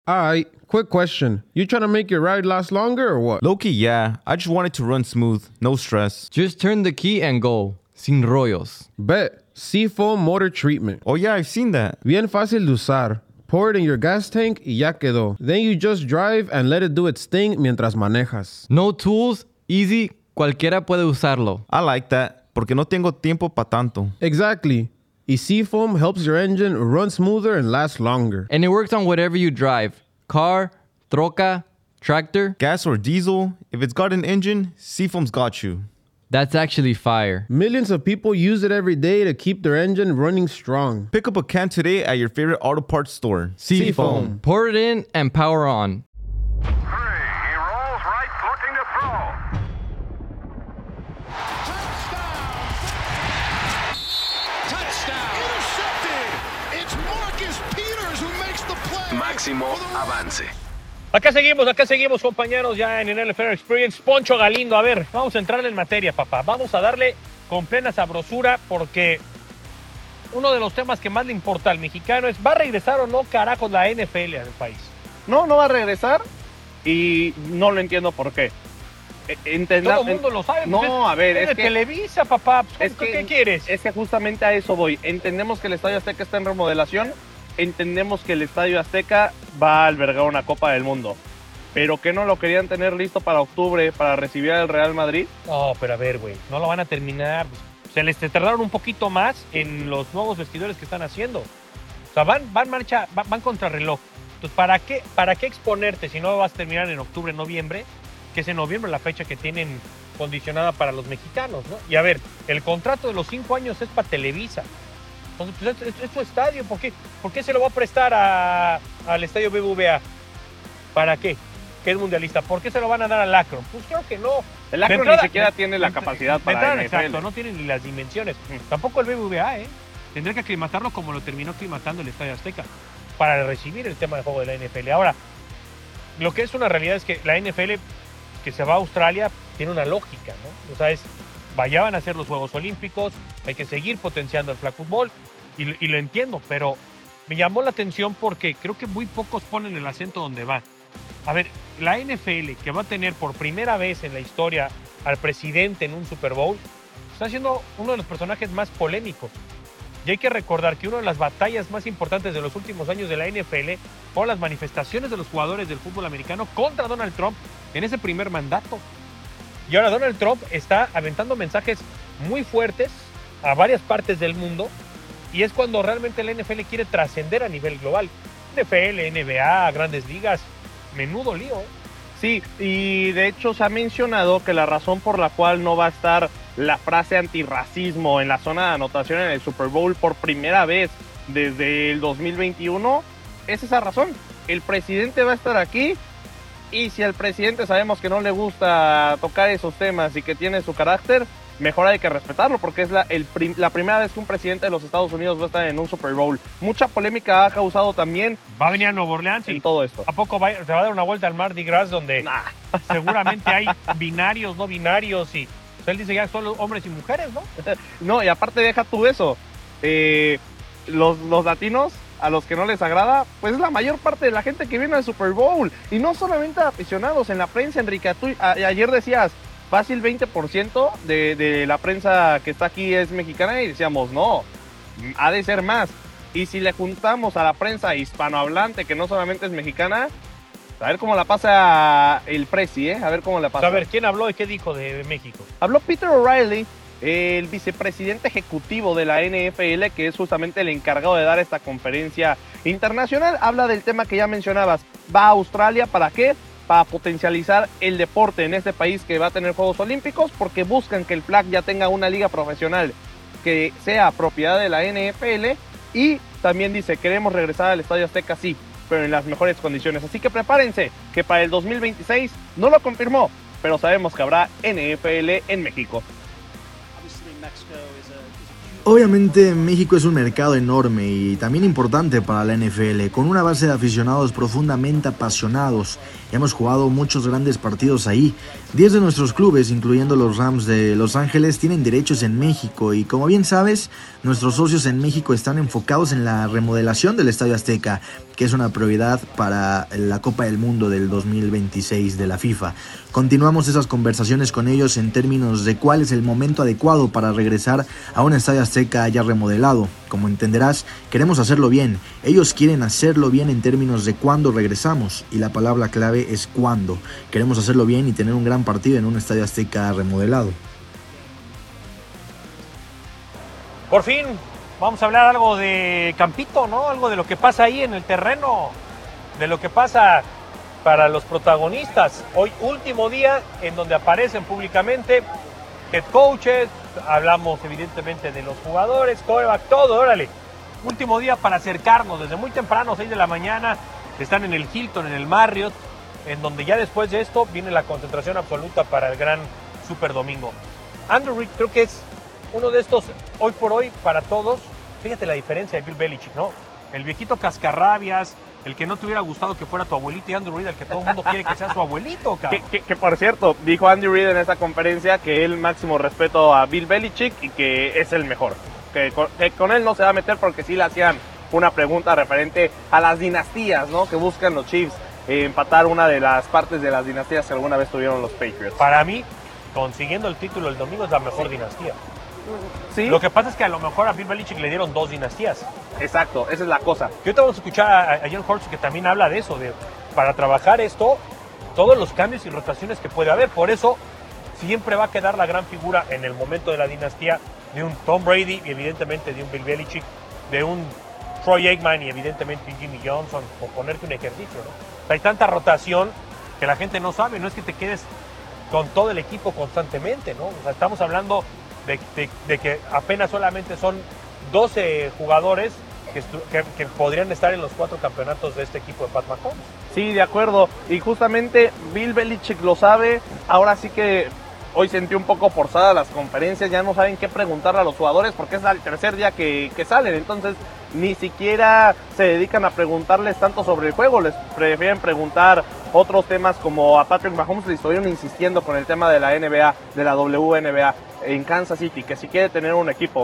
Alright, quick question. You trying to make your ride last longer or what? Low-key, yeah. I just want it to run smooth, no stress. Just turn the key and go. Sin rollos. Bet. Seafoam Motor Treatment. Oh yeah, I've seen that. Bien fácil de usar. Pour it in your gas tank y ya quedó. Then you just drive and let it do its thing mientras manejas. No tools, easy, cualquiera puede usarlo. I like that, porque no tengo tiempo pa' tanto. Exactly. Y Seafoam helps your engine run smoother and last longer. And it works on whatever you drive. Car, troca, tractor. Gas or diesel, if it's got an engine, Seafoam's got you. That's actually fire. Millions of people use it every day to keep their engine running strong. Pick up a can today at your favorite auto parts store. Seafoam. Pour it in and power on. Three. He rolls right, looking to throw. Touchdown! Intercepted! It's Marcus Peters who makes the play. Máximo avance. Acá seguimos, compañeros, ya en el NFL Experience. Poncho Galindo, a ver, vamos a entrarle en materia, papá. Vamos a darle con plena sabrosura porque uno de los temas que más le importa al mexicano es, ¿va a regresar o no, carajos, la NFL al país? No va a regresar y no lo entiendo por qué. Todo el mundo lo sabe. No, pues a ver, es de que Televisa, papá. es que, ¿Qué quieres? Es que justamente a eso voy. Entendemos que el Estadio Azteca está en remodelación. Entendemos que el Estadio Azteca va a albergar una Copa del Mundo. Pero que no lo querían tener listo para octubre para recibir al Real Madrid. No, pero a ver, güey, no lo van a terminar. Se les tardaron un poquito más en los nuevos vestidores que están haciendo. O sea, van contra reloj. Entonces, ¿para qué exponerte si no vas a terminar en octubre, noviembre? Que es en noviembre la fecha que tienen condicionada para los mexicanos, ¿no? Y a ver, el contrato de los 5 años es para Televisa. Entonces, pues, es su estadio. ¿Por qué se lo va a prestar al estadio BBVA? ¿Para qué? Que es mundialista. ¿Por qué se lo van a dar al Akron? Pues creo que no. El Akron ni siquiera tiene la capacidad para NFL. Exacto, no tiene ni las dimensiones. Tampoco el BBVA, Tendría que aclimatarlo como lo terminó aclimatando el Estadio Azteca para recibir el tema de juego de la NFL. Ahora, lo que es una realidad es que la NFL que se va a Australia tiene una lógica, ¿no? O sea, ya van a ser los Juegos Olímpicos, hay que seguir potenciando el flag football y lo entiendo, pero me llamó la atención porque creo que muy pocos ponen el acento donde va. A ver, la NFL que va a tener por primera vez en la historia al presidente en un Super Bowl, está siendo uno de los personajes más polémicos. Y hay que recordar que una de las batallas más importantes de los últimos años de la NFL fueron las manifestaciones de los jugadores del fútbol americano contra Donald Trump en ese primer mandato. Y ahora Donald Trump está aventando mensajes muy fuertes a varias partes del mundo y es cuando realmente la NFL quiere trascender a nivel global. NFL, NBA, grandes ligas, menudo lío. Sí, y de hecho se ha mencionado que la razón por la cual no va a estar la frase antirracismo en la zona de anotación en el Super Bowl por primera vez desde el 2021 es esa razón. El presidente va a estar aquí y si al presidente sabemos que no le gusta tocar esos temas y que tiene su carácter, mejor hay que respetarlo porque es la primera vez que un presidente de los Estados Unidos va a estar en un Super Bowl. Mucha polémica ha causado también. Va a venir a Nueva Orleans en todo esto. ¿A poco se va a dar una vuelta al Mardi Gras donde seguramente hay binarios, no binarios y él dice ya son hombres y mujeres, ¿no? No, y aparte deja tú eso. Los latinos, a los que no les agrada, pues es la mayor parte de la gente que viene al Super Bowl. Y no solamente aficionados, en la prensa, Enrique, ayer decías, fácil 20% de la prensa que está aquí es mexicana y decíamos, no, ha de ser más. Y si le juntamos a la prensa hispanohablante, que no solamente es mexicana, a ver cómo la pasa el presi, A ver cómo la pasa. A ver, ¿quién habló y qué dijo de México? Habló Peter O'Reilly, el vicepresidente ejecutivo de la NFL, que es justamente el encargado de dar esta conferencia internacional. Habla del tema que ya mencionabas. Va a Australia, ¿para qué? Para potencializar el deporte en este país que va a tener Juegos Olímpicos, porque buscan que el flag ya tenga una liga profesional que sea propiedad de la NFL. Y también dice, queremos regresar al Estadio Azteca, sí, pero en las mejores condiciones. Así que prepárense, que para el 2026 no lo confirmó, pero sabemos que habrá NFL en México. Obviamente México es un mercado enorme y también importante para la NFL, con una base de aficionados profundamente apasionados. Hemos jugado muchos grandes partidos ahí. 10 de nuestros clubes, incluyendo los Rams de Los Ángeles, tienen derechos en México y, como bien sabes, nuestros socios en México están enfocados en la remodelación del Estadio Azteca, que es una prioridad para la Copa del Mundo del 2026 de la FIFA. Continuamos esas conversaciones con ellos en términos de cuál es el momento adecuado para regresar a un Estadio Azteca ya remodelado. Como entenderás, queremos hacerlo bien. Ellos quieren hacerlo bien en términos de cuándo regresamos, y la palabra clave es cuándo. Queremos hacerlo bien y tener un gran partido en un Estadio Azteca remodelado. Por fin, vamos a hablar algo de Campito, ¿no? Algo de lo que pasa ahí en el terreno, de lo que pasa para los protagonistas. Hoy, último día en donde aparecen públicamente head coaches, hablamos evidentemente de los jugadores, quarterback, todo, órale. Último día para acercarnos, desde muy temprano, 6 de la mañana, están en el Hilton, en el Marriott, en donde ya después de esto viene la concentración absoluta para el gran Super Domingo. Andrew Reid creo que es uno de estos, hoy por hoy, para todos. Fíjate la diferencia de Bill Belichick, ¿no? El viejito cascarrabias, el que no te hubiera gustado que fuera tu abuelito, y Andrew Reid, el que todo el mundo quiere que sea su abuelito, cabrón. Que por cierto, dijo Andy Reid en esa conferencia que él máximo respeto a Bill Belichick y que es el mejor. Que con él no se va a meter porque sí le hacían una pregunta referente a las dinastías, ¿no? Que buscan los Chiefs empatar una de las partes de las dinastías que alguna vez tuvieron los Patriots. Para mí, consiguiendo el título el domingo es la mejor dinastía. Sí. Lo que pasa es que a lo mejor a Bill Belichick le dieron 2 dinastías. Exacto, esa es la cosa. Y ahorita vamos a escuchar a Jon Hurts, que también habla de eso, de para trabajar esto, todos los cambios y rotaciones que puede haber. Por eso siempre va a quedar la gran figura en el momento de la dinastía de un Tom Brady y evidentemente de un Bill Belichick, de un Troy Aikman y evidentemente un Jimmy Johnson, por ponerte un ejercicio, ¿no? O sea, hay tanta rotación que la gente no sabe, no es que te quedes con todo el equipo constantemente, ¿no? O sea, estamos hablando de que apenas solamente son 12 jugadores que podrían estar en los 4 campeonatos de este equipo de Pat Mahomes. Sí, de acuerdo. Y justamente Bill Belichick lo sabe. Ahora sí que hoy sentí un poco forzadas las conferencias. Ya no saben qué preguntarle a los jugadores porque es el tercer día que salen. Entonces ni siquiera se dedican a preguntarles tanto sobre el juego. Les prefieren preguntar otros temas, como a Patrick Mahomes le estuvieron insistiendo con el tema de la NBA, de la WNBA en Kansas City, que si quiere tener un equipo,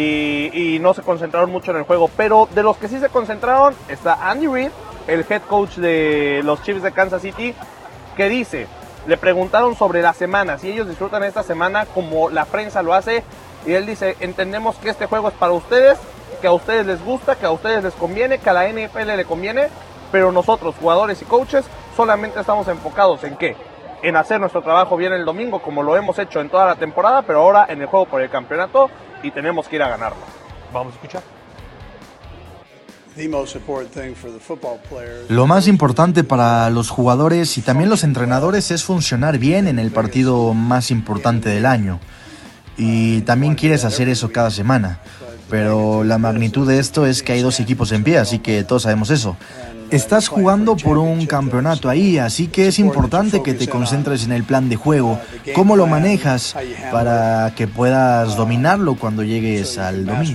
y no se concentraron mucho en el juego. Pero de los que sí se concentraron está Andy Reid, el head coach de los Chiefs de Kansas City, que dice, le preguntaron sobre la semana, si ellos disfrutan esta semana como la prensa lo hace, y él dice, entendemos que este juego es para ustedes, que a ustedes les gusta, que a ustedes les conviene, que a la NFL le conviene, pero nosotros, jugadores y coaches, solamente estamos enfocados en ¿qué? En hacer nuestro trabajo bien el domingo, como lo hemos hecho en toda la temporada, pero ahora en el juego por el campeonato, y tenemos que ir a ganarlo. Vamos a escuchar. Lo más importante para los jugadores y también los entrenadores es funcionar bien en el partido más importante del año. Y también quieres hacer eso cada semana. Pero la magnitud de esto es que hay 2 equipos en pie, así que todos sabemos eso. Estás jugando por un campeonato ahí, así que es importante que te concentres en el plan de juego, cómo lo manejas para que puedas dominarlo cuando llegues al domingo.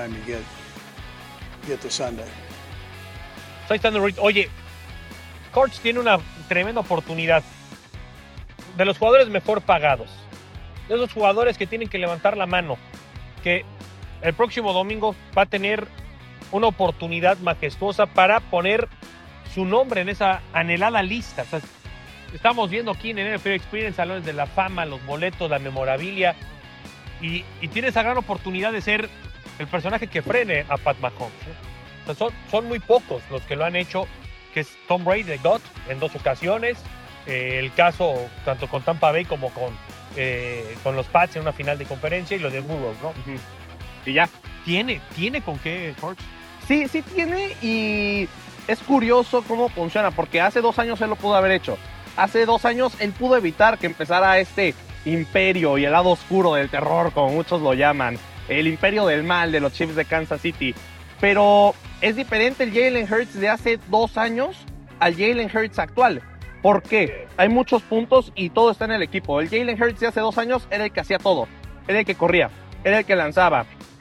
Soy Andrew Reid. Oye, Hurts tiene una tremenda oportunidad de los jugadores mejor pagados, de esos jugadores que tienen que levantar la mano, que el próximo domingo va a tener una oportunidad majestuosa para poner su nombre en esa anhelada lista. O sea, estamos viendo aquí en el NFL Experience, salones de la fama, los boletos, la memorabilia, y tiene esa gran oportunidad de ser el personaje que frene a Pat Mahomes, ¿no? O sea, son muy pocos los que lo han hecho, que es Tom Brady de GOAT en 2 ocasiones, el caso tanto con Tampa Bay como con los Pats en una final de conferencia, y lo de Burrow, ¿no? Y ya. ¿Tiene con qué, Hurts? Sí tiene, y es curioso cómo funciona, porque hace 2 años él lo pudo haber hecho. Hace 2 años él pudo evitar que empezara este imperio y el lado oscuro del terror, como muchos lo llaman, el imperio del mal de los Chiefs de Kansas City. Pero es diferente el Jalen Hurts de hace 2 años al Jalen Hurts actual. ¿Por qué? Hay muchos puntos y todo está en el equipo. El Jalen Hurts de hace 2 años era el que hacía todo, era el que corría, era el que lanzaba.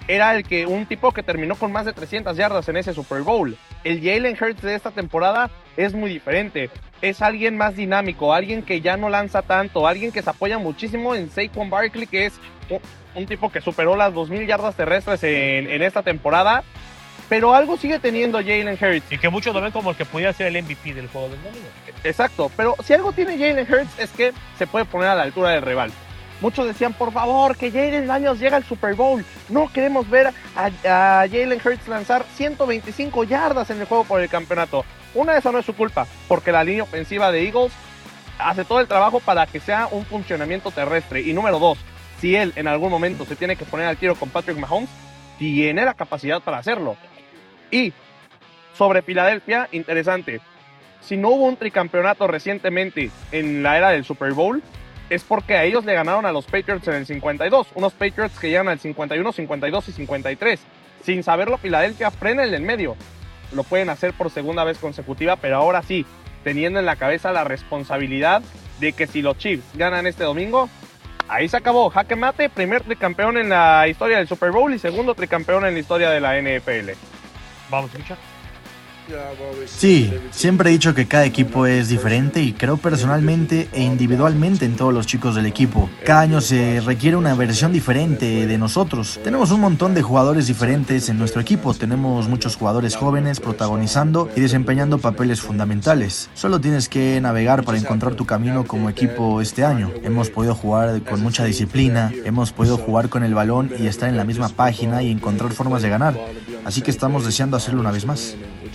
era un tipo que terminó con más de 300 yardas en ese Super Bowl. El Jalen Hurts de esta temporada es muy diferente. Es alguien más dinámico, alguien que ya no lanza tanto, alguien que se apoya muchísimo en Saquon Barkley, que es un tipo que superó las 2,000 yardas terrestres en esta temporada. Pero algo sigue teniendo Jalen Hurts. Y que muchos lo ven como el que pudiera ser el MVP del juego del domingo. Exacto, pero si algo tiene Jalen Hurts es que se puede poner a la altura del rival. Muchos decían, por favor, que Jalen Daniels llegue al Super Bowl. No queremos ver a Jalen Hurts lanzar 125 yardas en el juego por el campeonato. Una de esas no es su culpa, porque la línea ofensiva de Eagles hace todo el trabajo para que sea un funcionamiento terrestre. Y número 2, si él en algún momento se tiene que poner al tiro con Patrick Mahomes, tiene la capacidad para hacerlo. Y sobre Filadelfia, interesante. Si no hubo un tricampeonato recientemente en la era del Super Bowl, es porque a ellos le ganaron a los Patriots en el 52. Unos Patriots que llegan al 51, 52 y 53. Sin saberlo, Filadelfia frena el en medio. Lo pueden hacer por segunda vez consecutiva, pero ahora sí, teniendo en la cabeza la responsabilidad de que si los Chiefs ganan este domingo, ahí se acabó. Jaque mate, primer tricampeón en la historia del Super Bowl y segundo tricampeón en la historia de la NFL. Vamos a escuchar. Sí, siempre he dicho que cada equipo es diferente y creo personalmente e individualmente en todos los chicos del equipo. Cada año se requiere una versión diferente de nosotros. Tenemos un montón de jugadores diferentes en nuestro equipo. Tenemos muchos jugadores jóvenes protagonizando y desempeñando papeles fundamentales. Solo tienes que navegar para encontrar tu camino como equipo este año. Hemos podido jugar con mucha disciplina, hemos podido jugar con el balón y estar en la misma página y encontrar formas de ganar. Así que estamos deseando hacerlo una vez más.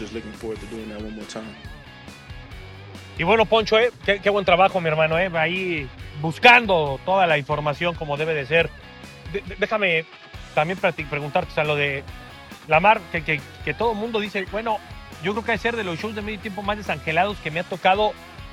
Y bueno, Poncho, qué buen trabajo, mi hermano, ahí buscando toda la información como debe de ser. Déjame también preguntarte, o sea, lo de Lamar, que todo el mundo dice, bueno, yo creo que ha de ser de los shows de medio tiempo más desangelados que me ha tocado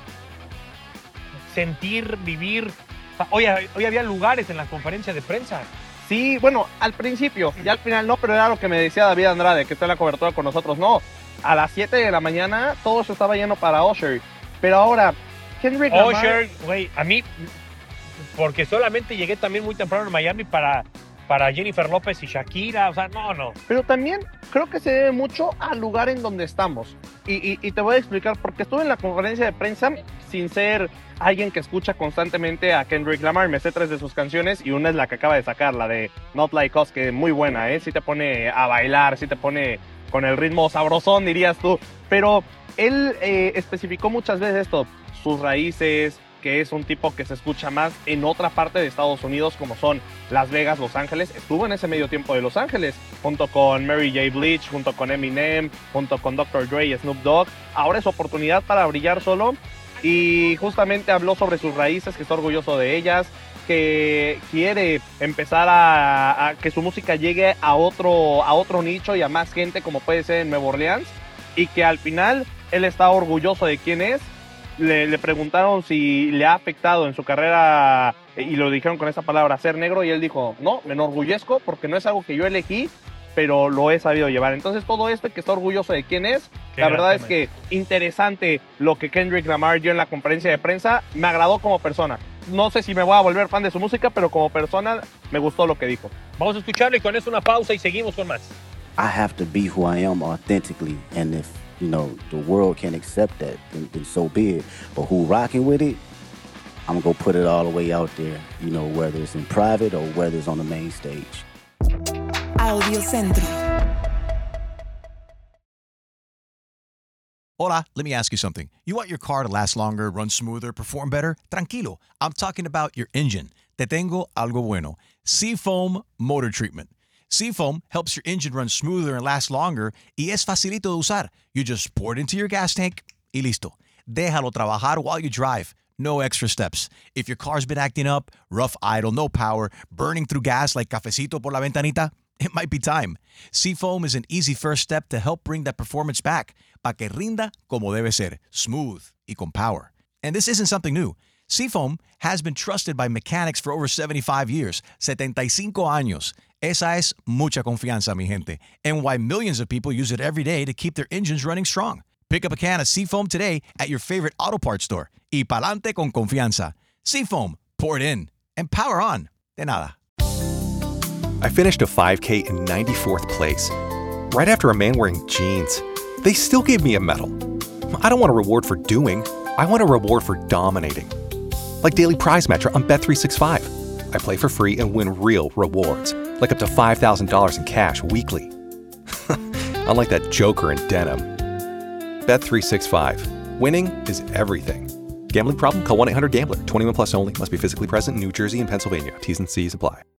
sentir, vivir. O sea, hoy había lugares en la conferencia de prensa. Sí, bueno, al principio, ya al final no, pero era lo que me decía David Andrade, que está en la cobertura con nosotros. No, a las 7 de la mañana todo eso estaba lleno para Usher. Pero ahora, Kendrick Lamar... Usher, güey, a mí, porque solamente llegué también muy temprano en Miami para Jennifer López y Shakira, o sea, no. Pero también creo que se debe mucho al lugar en donde estamos. Y te voy a explicar, porque estuve en la conferencia de prensa sin ser alguien que escucha constantemente a Kendrick Lamar. Me sé 3 de sus canciones y una es la que acaba de sacar, la de Not Like Us, que es muy buena, sí te pone a bailar, sí te pone con el ritmo sabrosón, dirías tú. Pero él especificó muchas veces esto, sus raíces, que es un tipo que se escucha más en otra parte de Estados Unidos, como son Las Vegas, Los Ángeles. Estuvo en ese medio tiempo de Los Ángeles, junto con Mary J. Blige, junto con Eminem, junto con Dr. Dre y Snoop Dogg. Ahora es oportunidad para brillar solo, y justamente habló sobre sus raíces, que está orgulloso de ellas, que quiere empezar a que su música llegue a otro nicho y a más gente, como puede ser en Nueva Orleans, y que al final él está orgulloso de quién es. Le preguntaron si le ha afectado en su carrera, y lo dijeron con esa palabra, ser negro, y él dijo, no, me enorgullezco porque no es algo que yo elegí, pero lo he sabido llevar. Entonces todo esto, que está orgulloso de quién es, la verdad es que interesante lo que Kendrick Lamar dio en la conferencia de prensa. Me agradó como persona. No sé si me voy a volver fan de su música, pero como persona me gustó lo que dijo. Vamos a escucharlo y con eso una pausa y seguimos con más. I have to be who I am authentically, and if the world can't accept that, then so be it. But who rocking with it, I'm gonna put it all the way out there, whether it's in private or whether it's on the main stage. Audio Centro. Hola, let me ask you something. You want your car to last longer, run smoother, perform better? Tranquilo, I'm talking about your engine. Te tengo algo bueno. Seafoam Motor Treatment. Seafoam helps your engine run smoother and last longer, y es facilito de usar. You just pour it into your gas tank y listo. Déjalo trabajar while you drive. No extra steps. If your car's been acting up, rough idle, no power, burning through gas like cafecito por la ventanita, it might be time. Seafoam is an easy first step to help bring that performance back, pa que rinda como debe ser, smooth y con power. And this isn't something new. Seafoam has been trusted by mechanics for over 75 years, 75 años. Esa es mucha confianza, mi gente, and why millions of people use it every day to keep their engines running strong. Pick up a can of Seafoam today at your favorite auto parts store. Y pa'lante con confianza. Seafoam, pour it in, and power on. De nada. I finished a 5K in 94th place, right after a man wearing jeans. They still gave me a medal. I don't want a reward for doing, I want a reward for dominating. Like Daily Prize Match on Bet365. I play for free and win real rewards, like up to $5,000 in cash weekly. Unlike that joker in denim. Bet365. Winning is everything. Gambling problem? Call 1-800-GAMBLER. 21 plus only. Must be physically present in New Jersey and Pennsylvania. T's and C's apply.